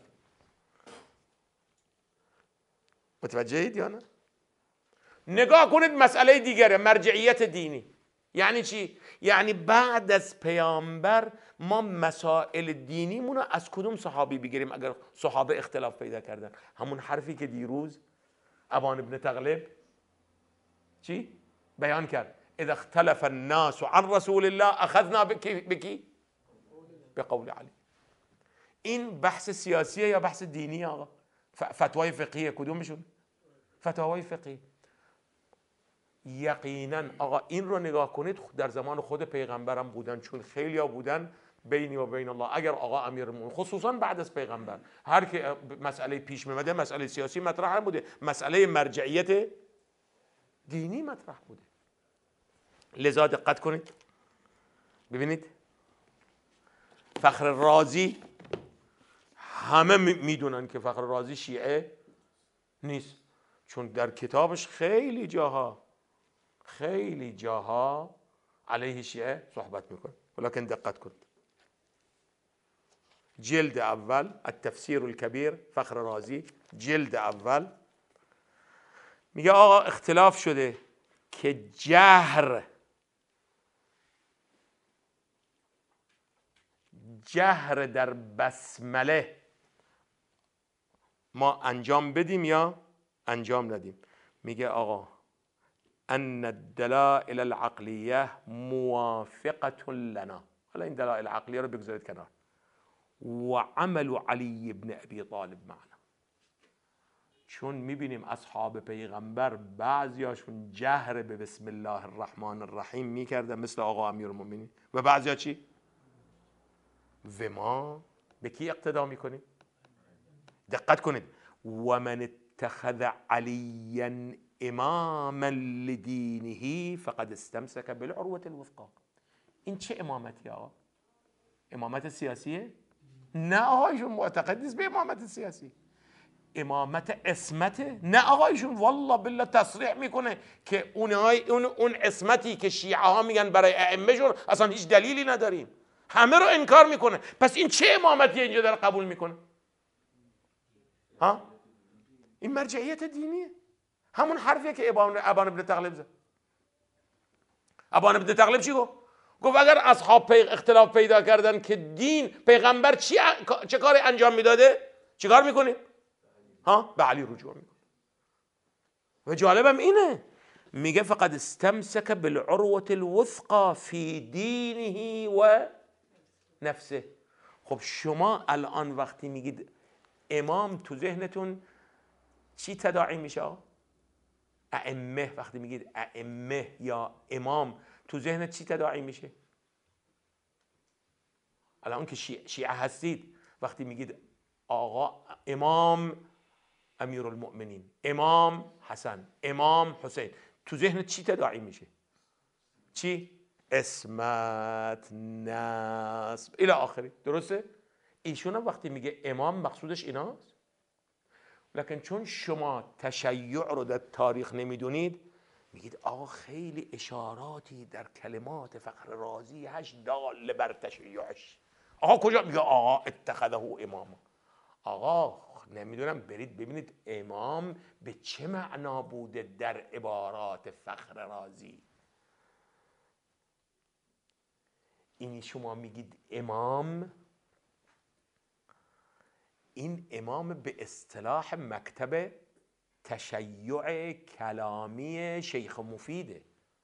متوجهید یا نه؟ نگاه کنید مسئله دیگره، مرجعیت دینی. یعنی چی؟ یعنی بعد از پیامبر ما مسائل دینیمون رو از کدوم صحابی بگیریم اگر صحابه اختلاف پیدا کردن؟ همون حرفی که دیروز ابان ابن تغلب چی؟ بیان کرد، اذا اختلف الناس عن رسول الله اخذنا بکی بقول علی. این بحث سیاسیه یا بحث دینی آقا؟ فتوای فقهیه، کدومشون؟ فتاوای فقهی. یقینا آقا این رو نگاه کنید، در زمان خود پیغمبرم بودن، چون خیلی ها بودن بینی و بین الله. اگر آقا امیرالمومنین خصوصا بعد از پیغمبر هر که مسئله پیش میمده مسئله سیاسی مطرح بوده، مسئله مرجعیت دینی مطرح بوده. لذا دقت کنید ببینید فخر رازی، همه میدونن که فخر رازی شیعه نیست، چون در کتابش خیلی جاها خیلی جاها علیه شیعه صحبت میکنه. ولیکن دقت کنید جلد اول التفسیر الکبیر فخر رازی جلد اول میگه آقا اختلاف شده که جهر جهر در بسمله ما انجام بدیم یا انجام ندیم. میگه آقا ان الدلائل العقلیه موافقه لنا. حالا این دلائل عقلیه رو بگذارید کنار. و عمل علی بن ابی طالب معنا، چون میبینیم اصحاب پیغمبر بعضیاشون جهر به بسم الله الرحمن الرحیم میکردن مثل آقا امیرالمومنین و بعضیا چی؟ و ما به کی اقتدا میکنیم؟ دقت کنید. و من اتخذ علیا اماما لدینه فقد استمسک بالعروة الوثقی. این چه امامتی آقا؟ امامت سیاسیه؟ نه آقایشون معتقد نیست به امامت سیاسی. امامت عصمته؟ نه آقایشون والله بالله تصریح میکنه که اونهای اون اون عصمتی که شیعه ها میگن برای ائمهشون اصلا هیچ دلیلی نداریم، همه رو انکار میکنه. پس این چه امامتی اینجا داره قبول میکنه؟ ها؟ این مرجعیت دینیه. همون حرفیه که ابان ابان ابن تغلب زد. ابان ابن تغلب چی گفت؟ گفت اگر اصحاب پیغ اختلاف پیدا کردن که دین پیغمبر چی چه کاری انجام میداده، چی کار میکنه؟ ها؟ به علی رجوع میکنه. و جالبم اینه میگه فقد استمسک بالعروة الوثقى فی دینه و نفسه. خب شما الان وقتی میگید امام تو ذهنتون چی تداعی میشه؟ ائمه. وقتی میگید ائمه یا امام تو ذهنت چی تداعی میشه؟ الان که شیعه هستید وقتی میگید آقا امام امیرالمؤمنین، امام حسن، امام حسین، تو ذهنت چی تداعی میشه؟ چی؟ اسمت، نسب الی آخری. درسته؟ ایشون هم وقتی میگه امام مقصودش ایناست. لکن چون شما تشیع رو در تاریخ نمیدونید میگید آقا خیلی اشاراتی در کلمات فخر رازی هش دال بر تشیعش. آقا کجا؟ میگه آقا اتخذه اماما. آقا نمیدونم برید ببینید امام به چه معنا بوده در عبارات فخر رازی. اینی شما میگید امام، این امام به اصطلاح مکتب تشیع کلامی شیخ مفیده،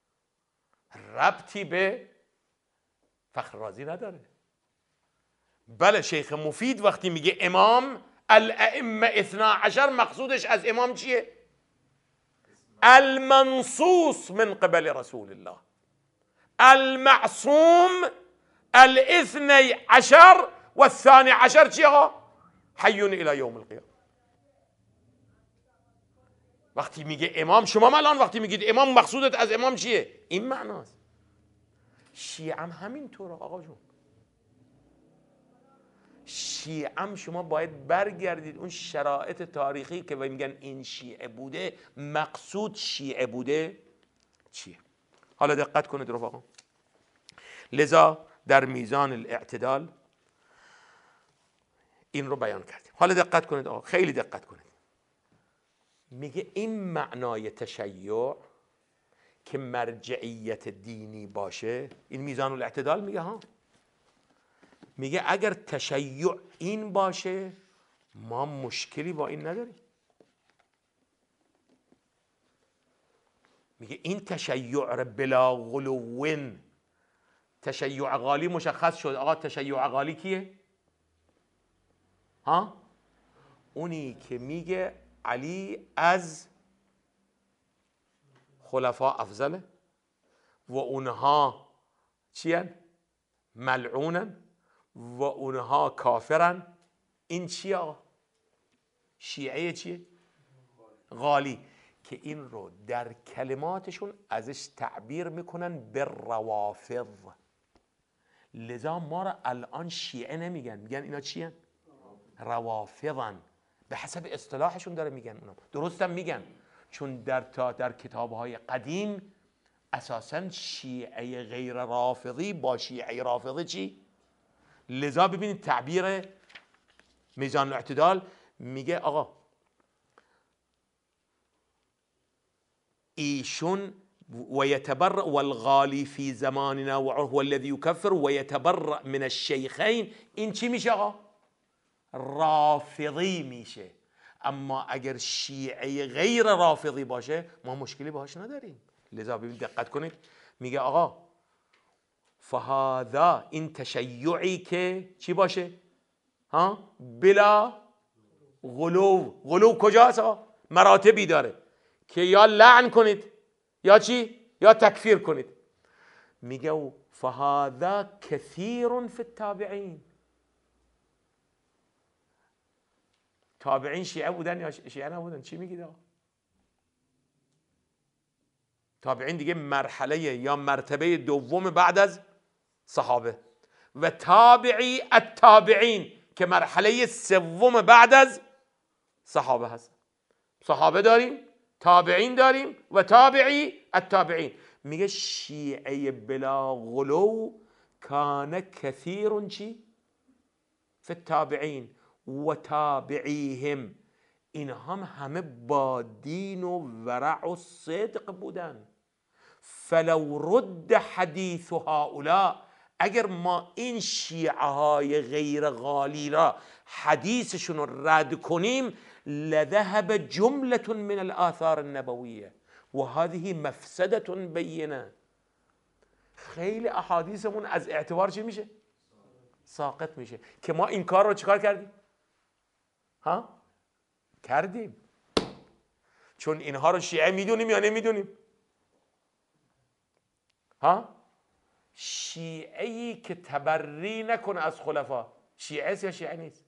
ربطی به فخر رازی نداره. بله شیخ مفید وقتی میگه امام الائمه اثنا عشر مقصودش از امام چیه؟ المنصوص من قبل رسول الله، المعصوم، الاثنی عشر و الثانی عشر چیه؟ حیون الی یوم القیامه. وقتی میگه امام، شما الان وقتی میگید امام مقصودت از امام چیه؟ این معناست. شیعه هم همینطوره آقا جون. شیعه هم شما باید برگردید اون شرایط تاریخی که میگن این شیعه بوده، مقصود شیعه بوده چیه. حالا دقت کنید رفقا. لذا در میزان الاعتدال این رو بیان کردیم. حالا دقت کنید آقا، خیلی دقت کنید. میگه این معنای تشیع که مرجعیت دینی باشه، این میزان الاعتدال میگه ها. میگه اگر تشیع این باشه ما مشکلی با این نداریم. میگه این تشیع را بلا غلوین، تشیع غالی مشخص شد. آقا تشیع غالی کیه؟ ها؟ اونی که میگه علی از خلفاء افضله و اونها چیان؟ ملعونن و اونها کافرن. این چیه آقا؟ شیعه چیه؟ غالی. که این رو در کلماتشون ازش تعبیر میکنن به روافض. لذا ما را الان شیعه نمیگن، میگن اینا چی هن؟ روافضن. به حسب اصطلاحشون داره میگن اونا. درستم میگن، چون در تا در کتابهای قدیم اساسا شیعه غیر رافضی با شیعه رافضی چی؟ لذا ببینید تعبیر میزان الاعتدال میگه آقا ایشون و یتبرأ والغالی فی زماننا وهو الذی یکفر و یتبرأ من الشیخین، این چی میشه آقا؟ رافضی میشه. اما اگر شیعه غیر رافضی باشه ما مشکلی باهاش نداریم. لذا ببین دقت کنید، میگه آقا فهذا، این تشیعی که چی باشه؟ ها بلا غلو. غلو کجاست؟ مراتبی داره که یا لعن کنید یا چی؟ یا تکفیر کنید. میگه فهذا کثیر فی التابعین. تابعین شیعه بودن یا شیعه نبودن؟ چی میگید آقا؟ تابعین دیگه مرحله یا مرتبه دوم بعد از صحابه، و تابعی التابعین که مرحله سوم بعد از صحابه هست. صحابه داریم، تابعین داریم و تابعی التابعین. میگه شیعه بلا غلو کان کثیر چی؟ فی التابعین و تابعیهم، این هم همه با دین و ورع و صدق بودن. فلو رد حدیث هؤلاء، اگر ما این شیعه های غیر غالی را حدیثشون رو رد کنیم، لذهب جملة من الآثار النبویه و هذه مفسدة بینه. خیلی احادیثمون از اعتبار چی میشه؟ ساقط میشه. که ما این کار رو چیکار کردیم؟ ها؟ کردیم. چون اینها رو شیعه میدونیم یا نمیدونیم؟ ها؟ شیعه‌ای که تبری نکنه از خلفا شیعه است یا شیعه نیست؟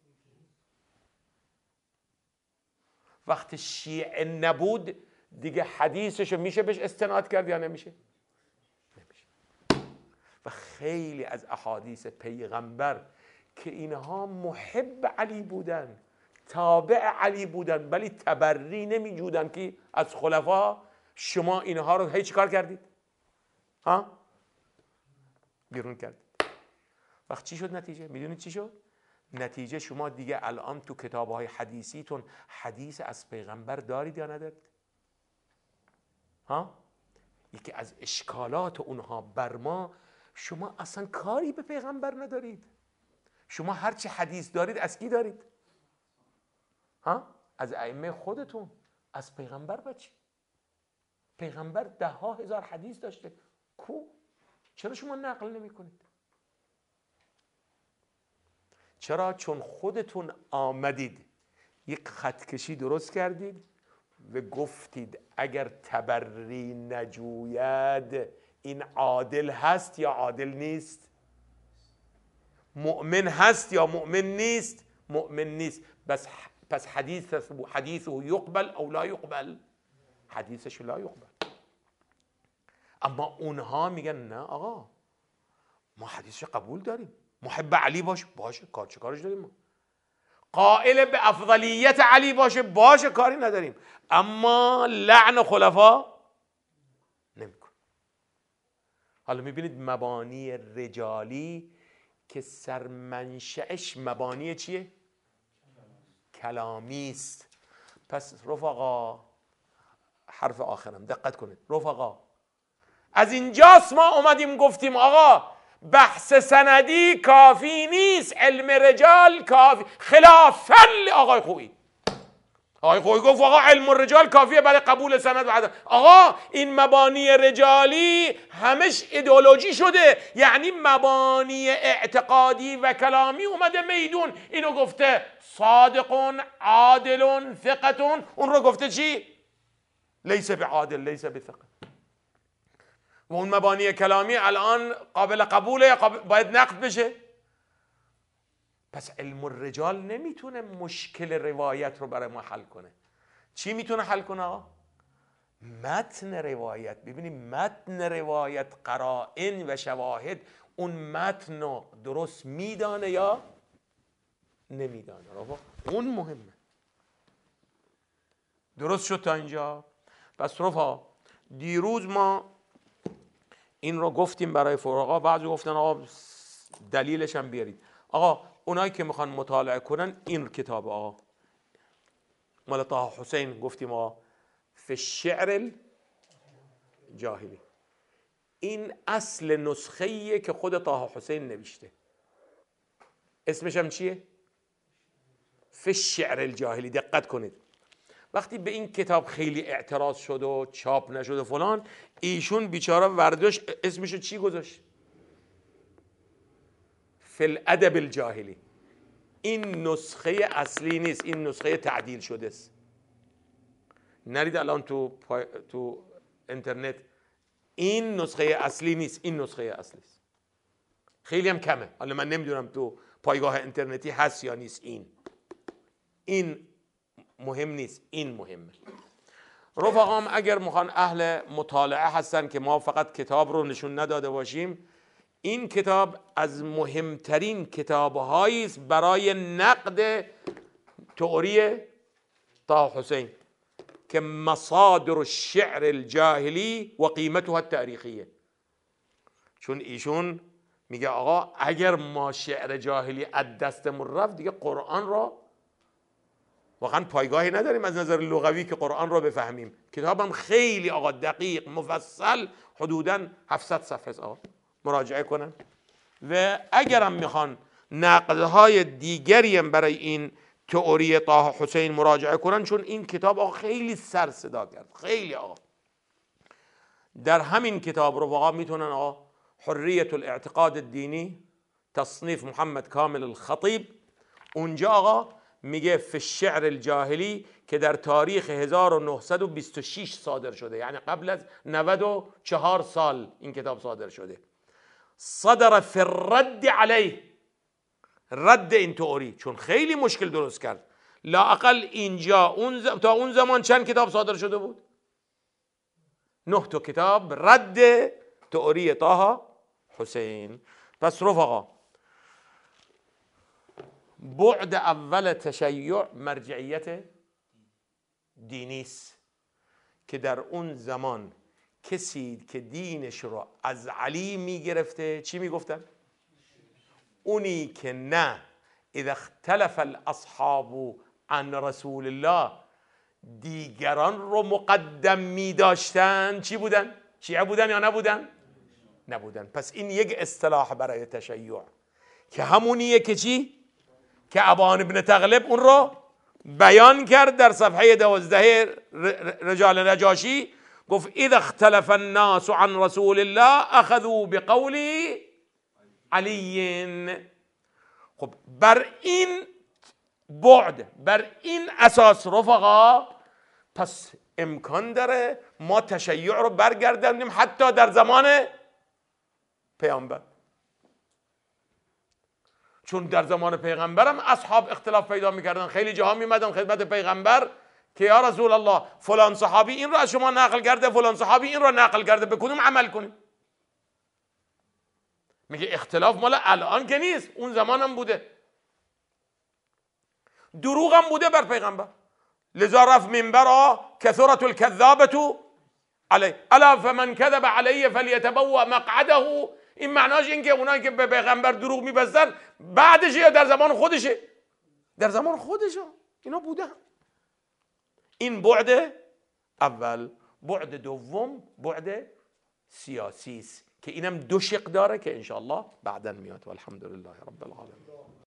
وقتی شیعه نبود دیگه حدیثشو میشه بهش استناد کرد یا نمیشه؟ نمیشه. و خیلی از احادیث پیغمبر که اینها محب علی بودن، تابع علی بودن، ولی تبری نمیجودن که از خلفا، شما اینها رو هی چیکار کردید؟ ها؟ بیرون کرد. وقت چی شد نتیجه؟ میدونید چی شد؟ نتیجه شما دیگه الان تو کتاب‌های حدیثیتون حدیث از پیغمبر دارید یا ندارید؟ ها؟ یکی از اشکالات اونها بر ما، شما اصلا کاری به پیغمبر ندارید. شما هرچی حدیث دارید از کی دارید؟ ها؟ از ائمه خودتون. از پیغمبر بچی. پیغمبر ده ها هزار حدیث داشته. کو؟ چرا شما نقل نمی کنید؟ چرا؟ چون خودتون آمدید یک خطکشی درست کردید و گفتید اگر تبری نجوید این عادل هست یا عادل نیست؟ مؤمن هست یا مؤمن نیست؟ مؤمن نیست. بس پس حدیث حدیثه یقبل او لا یقبل؟ حدیثش لا یقبل. اما اونها میگن نه آقا ما حدیثش قبول داریم. محب علی باشه باشه، کار چه کارش داریم؟ ما قائل به افضلیت علی باشه باشه، کاری نداریم. اما لعن خلفا نمیکن. حالا میبینید مبانی رجالی که سرمنشأش مبانی چیه؟ کلامی است. پس رفقا، حرف آخرم دقت کنید رفقا، از اینجاست ما اومدیم گفتیم آقا بحث سندی کافی نیست، علم رجال کافی، خلافاً آقای خویی. آقای خویی گفت آقا علم الرجال کافیه برای قبول سند. بعد آقا این مبانی رجالی همش ایدئولوژی شده، یعنی مبانی اعتقادی و کلامی اومده میدون. اینو گفته صادقون عادلون ثقتون، اون رو گفته چی؟ لیس بعادل لیس بثقه. و اون مبانی کلامی الان قابل قبوله یا قابل باید نقد بشه؟ پس علم الرجال نمیتونه مشکل روایت رو برای ما حل کنه. چی میتونه حل کنه؟ متن روایت. ببینید متن روایت، قرائن و شواهد اون متن رو درست میدانه یا نمیدانه. اون مهمه. درست شد تا اینجا؟ پس رفقا دیروز ما این رو گفتیم برای فقها، بعضی گفتن آقا دلیلش هم بیارید. آقا اونایی که میخوان مطالعه کنن این کتاب آقا مال طه حسین گفتیم آقا فی الشعر الجاهلی، این اصل نسخه‌ایه که خود طه حسین نوشته. اسمش هم چیه؟ فی الشعر الجاهلی. دقت کنید وقتی به این کتاب خیلی اعتراض شد و چاپ نشد و فلان، ایشون بیچاره ورداش اسمشو چی گذاشت؟ فی الادب الجاهلی. این نسخه اصلی نیست، این نسخه تعدیل شده است. نرید الان تو پای... تو اینترنت، این نسخه اصلی نیست، این نسخه اصلی است. خیلی هم کمه، حالا من نمیدونم تو پایگاه اینترنتی هست یا نیست. این این مهم نیست، این مهمه. رفقام اگر میخوان اهل مطالعه هستن که ما فقط کتاب رو نشون نداده باشیم، این کتاب از مهمترین کتابهایی است برای نقد تئوری طه حسین که مصادر الشعر الجاهلی و قیمتها التاریخیه. چون ایشون میگه آقا اگر ما شعر جاهلی از دستمون رفت دیگه قرآن را واقعا پایگاهی نداریم از نظر لغوی که قرآن را بفهمیم. کتابم خیلی آقا دقیق مفصل، حدوداً هفتصد صفحه است آقا، مراجعه کنن. و اگرم میخوان نقدهای دیگری هم برای این تئوری طه حسین مراجعه کنن، چون این کتاب آقا خیلی سر صدا کرد، خیلی آقا. در همین کتاب رو واقعا میتونن آقا حریت الاعتقاد الدینی تصنیف محمد کامل الخطیب، اونجا آقا میگه فی الشعر الجاهلی که در تاریخ هزار و نهصد و بیست و شش صادر شده، یعنی قبل از نود و چهار سال این کتاب صادر شده. صدر فی الرد علیه، رد این تئوری، چون خیلی مشکل درست کرد. لااقل اینجا اون ز... تا اون زمان چند کتاب صادر شده بود؟ نه تا کتاب رد تئوری طه حسین. پس رفقا بعد اول تشیع مرجعیت دینی است که در اون زمان کسی که دینش رو از علی میگرفته چی میگفتن؟ اونی که نه اذا اختلف الاصحاب عن رسول الله دیگران رو مقدم میداشتن، چی بودن؟ شیعه بودن یا نبودن؟ نبودن. پس این یک اصطلاح برای تشیع که همونیه که چی؟ که ابان ابن تغلب اون رو بیان کرد در صفحه دوازده رجال نجاشی، گفت اذا اختلف الناس عن رسول الله اخذوا بقول علی. خب بر این بعد، بر این اساس رفقا، پس امکان داره ما تشیع رو برگردونیم حتی در زمان پیامبر، چون در زمان پیغمبرم اصحاب اختلاف پیدا میکردن. خیلی جاها میمدن خدمت پیغمبر که یا رسول الله فلان صحابی این رو از شما نقل کرده، فلان صحابی این رو نقل کرده، به کدوم عمل کنیم؟ میگه اختلاف مال الان که نیست، اون زمان هم بوده، دروغ هم بوده بر پیغمبر. لذا رفت منبر کثرت الکذابة علی الا فمن کذب علی فلیتبوأ مقعده. این معناش این که اونایی که به پیغمبر دروغ میبستن بعدشه یا در زمان خودشه؟ در زمان خودشه، اینا بوده. این بعد اول. بعد دوم بعد سیاسی است که اینم دو شق داره که انشاءالله بعداً میاد. والحمدلله رب العالمین.